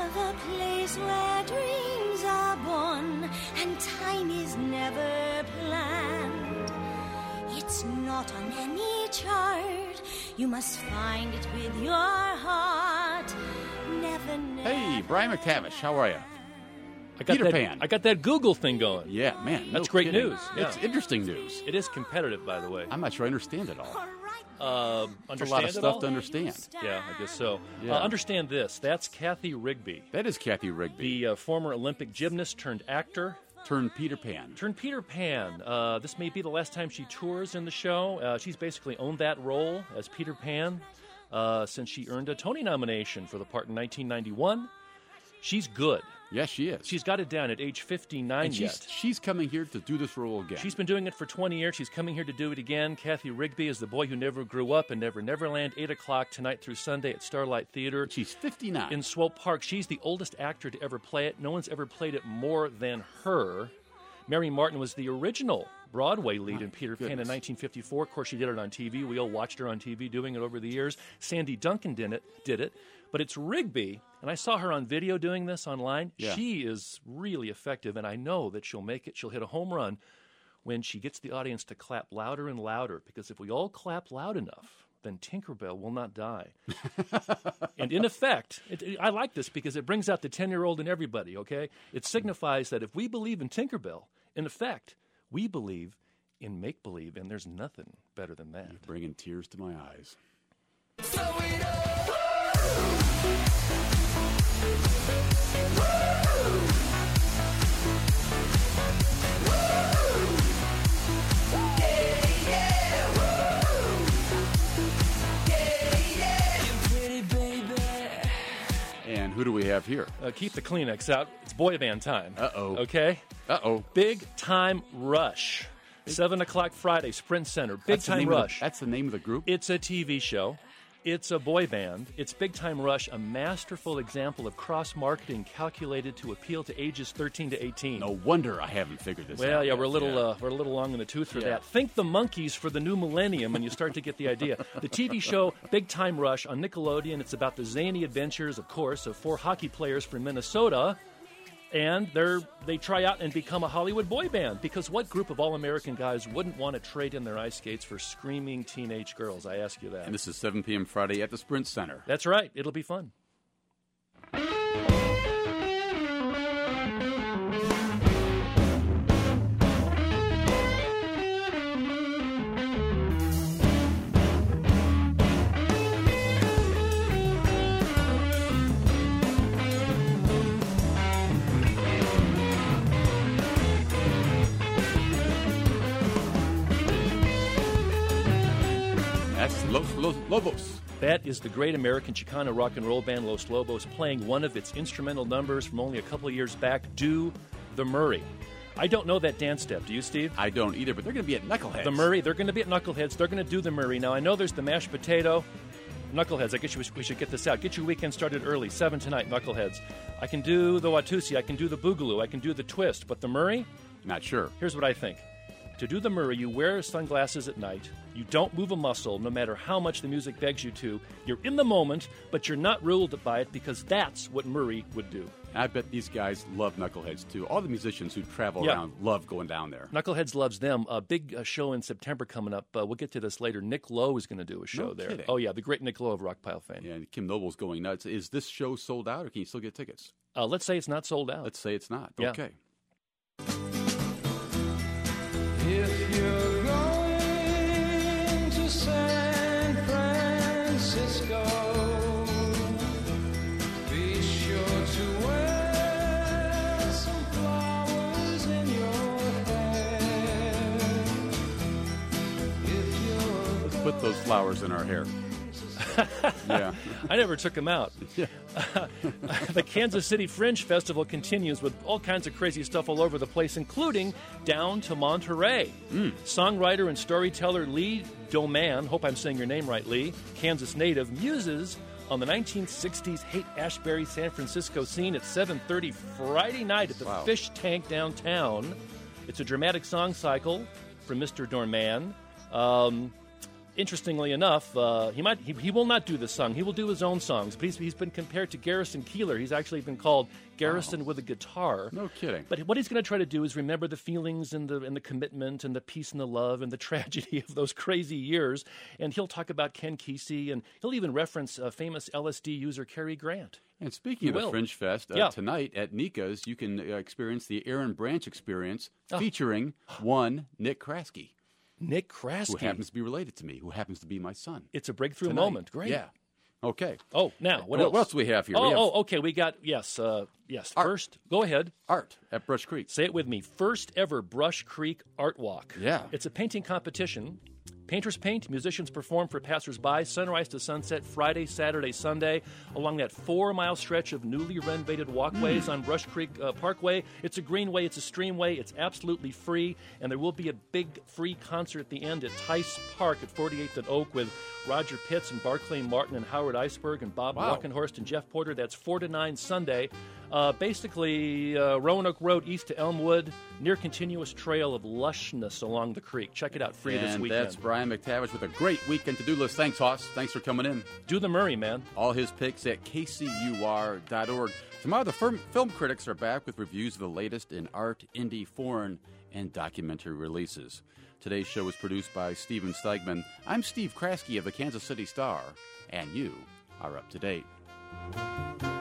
the place where dreams are born and time is never planned. It's not on any chart. You must find it with your heart. Never. Hey, Brian McTavish, how are you? Peter Pan. I got that Google thing going. Yeah, man. That's great kidding. news. Yeah. It's interesting news. It is competitive, by the way. I'm not sure I understand it all. Understand It's a lot of it stuff all? to understand. Yeah, I guess so. Yeah. Understand this. That's Kathy Rigby, That is Kathy Rigby. the former Olympic gymnast turned actor. Turned Peter Pan. Turned Peter Pan. This may be the last time she tours in the show. She's basically owned that role as Peter Pan since she earned a Tony nomination for the part in 1991. She's good. Yes, she is. She's got it down at age 59 and yet. she's coming here to do this role again. She's been doing it for 20 years. She's coming here to do it again. Kathy Rigby is the boy who never grew up in Never Neverland, 8 o'clock tonight through Sunday at Starlight Theater. She's 59. In Swope Park. She's the oldest actor to ever play it. No one's ever played it more than her. Mary Martin was the original Broadway lead in Peter Pan in 1954. Of course, she did it on TV. We all watched her on TV doing it over the years. Sandy Duncan did it. But it's Rigby, and I saw her on video doing this online. Yeah. She is really effective, and I know that she'll make it. She'll hit a home run when she gets the audience to clap louder and louder, because if we all clap loud enough, then Tinkerbell will not die. And in effect, I like this because it brings out the 10-year-old in everybody, okay? It signifies that if we believe in Tinkerbell, in effect, we believe in make-believe, and there's nothing better than that. You're bringing tears to my eyes. And who do we have here? Keep the Kleenex out. It's boy band time. Uh-oh. Okay? Uh-oh. Big Time Rush. 7 o'clock Friday, Sprint Center. Big Time Rush. That's the name of the group? It's a TV show. It's a boy band. It's Big Time Rush, a masterful example of cross-marketing calculated to appeal to ages 13 to 18. No wonder I haven't figured this out. Well, yeah, yet. we're a little long in the tooth for Yeah. that. Think the Monkees for the new millennium, and you start to get the idea. The TV show Big Time Rush on Nickelodeon. It's about the zany adventures, of course, of 4 hockey players from Minnesota. And they try out and become a Hollywood boy band, because what group of all-American guys wouldn't want to trade in their ice skates for screaming teenage girls? I ask you that. And this is 7 p.m. Friday at the Sprint Center. That's right. It'll be fun. That's Los Lobos. That is the great American Chicano rock and roll band Los Lobos playing one of its instrumental numbers from only a couple of years back, Do the Murray. I don't know that dance step. Do you, Steve? I don't either, but they're going to be at Knuckleheads. The Murray. They're going to be at Knuckleheads. They're going to do the Murray. Now, I know there's the mashed potato. Knuckleheads. I guess we should get this out. Get your weekend started early. 7 tonight, Knuckleheads. I can do the Watusi. I can do the Boogaloo. I can do the Twist. But the Murray? Not sure. Here's what I think. To do the Murray, you wear sunglasses at night. You don't move a muscle, no matter how much the music begs you to. You're in the moment, but you're not ruled by it, because that's what Murray would do. I bet these guys love Knuckleheads, too. All the musicians who travel around love going down there. Knuckleheads loves them. A big show in September coming up. We'll get to this later. Nick Lowe is going to do a show there. Kidding. Oh, yeah, the great Nick Lowe of Rockpile fame. Yeah, and Kim Noble's going nuts. Is this show sold out, or can you still get tickets? Let's say it's not sold out. Let's say it's not. Yeah. Okay. If you're going to San Francisco, be sure to wear some flowers in your hair. If you're Let's put those flowers in our hair. Yeah. I never took them out. The Kansas City Fringe Festival continues with all kinds of crazy stuff all over the place, including down to Monterey. Songwriter and storyteller Lee Doman, hope I'm saying your name right, Lee, Kansas native, muses on the 1960s Haight-Ashbury San Francisco scene at 7:30 Friday night at the Fish Tank downtown. It's a dramatic song cycle from Mr. Dorman. interestingly enough, he will not do this song. He will do his own songs. But he's been compared to Garrison Keillor. He's actually been called Garrison with a guitar. No kidding. But what he's going to try to do is remember the feelings and the commitment and the peace and the love and the tragedy of those crazy years. And he'll talk about Ken Kesey, and he'll even reference famous LSD user Cary Grant. And speaking of the Fringe Fest, tonight at Nika's, you can experience the Aaron Branch Experience featuring one Nick Kraske. Nick Kraske. Who happens to be related to me, who happens to be my son. It's a breakthrough tonight. moment. Great. Yeah. Okay. Oh, now, what else? What else do we have here? Okay. We got, yes. Art. First, go ahead. Art at Brush Creek. Say it with me. First ever Brush Creek Art Walk. Yeah. It's a painting competition. Painters paint, musicians perform for passersby, sunrise to sunset, Friday, Saturday, Sunday, along that 4-mile stretch of newly renovated walkways on Brush Creek Parkway. It's a greenway, it's a streamway, it's absolutely free, and there will be a big free concert at the end at Tice Park at 48th and Oak with Roger Pitts and Barclay Martin and Howard Iceberg and Bob Walkenhorst and Jeff Porter. That's 4 to 9 Sunday. Basically, Roanoke Road east to Elmwood, near continuous trail of lushness along the creek. Check it out, free this weekend. And that's Brian McTavish with a great weekend to-do list. Thanks, Hoss. Thanks for coming in. Do the Murray, man. All his picks at kcur.org. Tomorrow, the film critics are back with reviews of the latest in art, indie, foreign, and documentary releases. Today's show was produced by Steven Steigman. I'm Steve Kraske of the Kansas City Star, and you are up to date.